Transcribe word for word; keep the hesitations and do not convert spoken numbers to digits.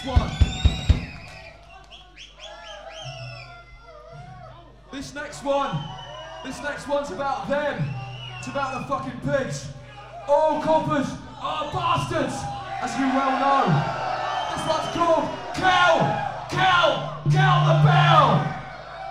next one. This next one. This next one's about them. It's about the fucking pigs. All coppers are bastards, as you well know. This one's called Kill, Kill, Kill the Bell.